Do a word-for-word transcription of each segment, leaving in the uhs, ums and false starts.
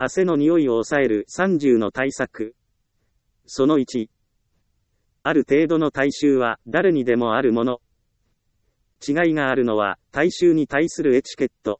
汗の匂いを抑えるさんじゅうの対策。そのいち。ある程度の体臭は誰にでもあるもの。違いがあるのは体臭に対するエチケット。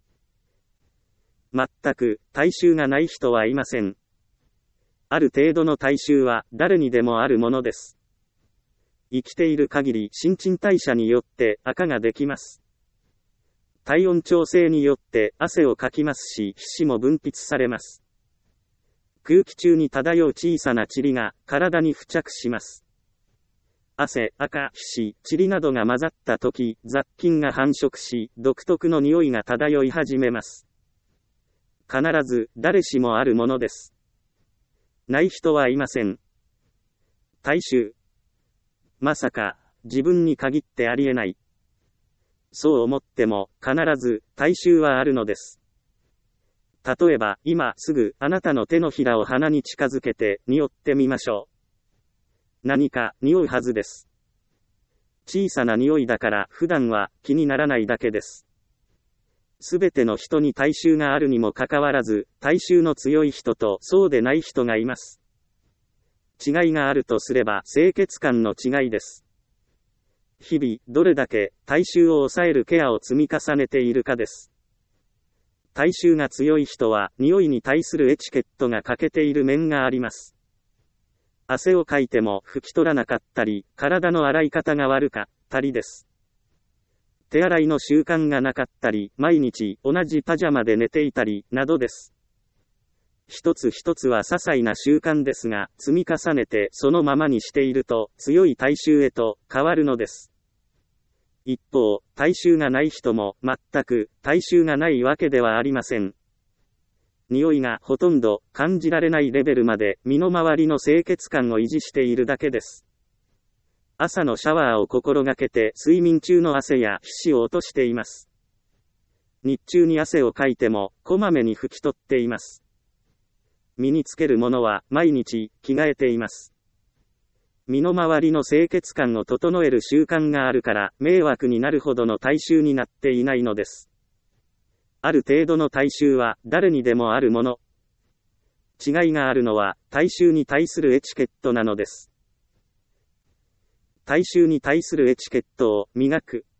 全く体臭がない人はいません。ある程度の体臭は誰にでもあるものです。生きている限り新陳代謝によって垢ができます。体温調整によって汗をかきますし、皮脂も分泌されます。空気中に漂う小さな塵が体に付着します。汗、垢、皮脂、塵などが混ざったとき、雑菌が繁殖し、独特の匂いが漂い始めます。必ず誰しもあるものです。ない人はいません。体臭。まさか、自分に限ってありえない。そう思っても、必ず、体臭はあるのです。例えば、今すぐ、あなたの手のひらを鼻に近づけて、匂ってみましょう。何か、匂うはずです。小さな匂いだから、普段は、気にならないだけです。すべての人に体臭があるにもかかわらず、体臭の強い人と、そうでない人がいます。違いがあるとすれば、清潔感の違いです。日々、どれだけ体臭を抑えるケアを積み重ねているかです。体臭が強い人は、匂いに対するエチケットが欠けている面があります。汗をかいても拭き取らなかったり、体の洗い方が悪かったりです。手洗いの習慣がなかったり、毎日同じパジャマで寝ていたり、などです。一つ一つは些細な習慣ですが、積み重ねてそのままにしていると、強い体臭へと変わるのです。一方、体臭がない人も、全く体臭がないわけではありません。匂いがほとんど感じられないレベルまで、身の回りの清潔感を維持しているだけです。朝のシャワーを心がけて、睡眠中の汗や皮脂を落としています。日中に汗をかいても、こまめに拭き取っています。身につけるものは毎日着替えています。身の回りの清潔感を整える習慣があるから迷惑になるほどの体臭になっていないのです。ある程度の体臭は誰にでもあるもの。違いがあるのは体臭に対するエチケットなのです。体臭に対するエチケットを磨く。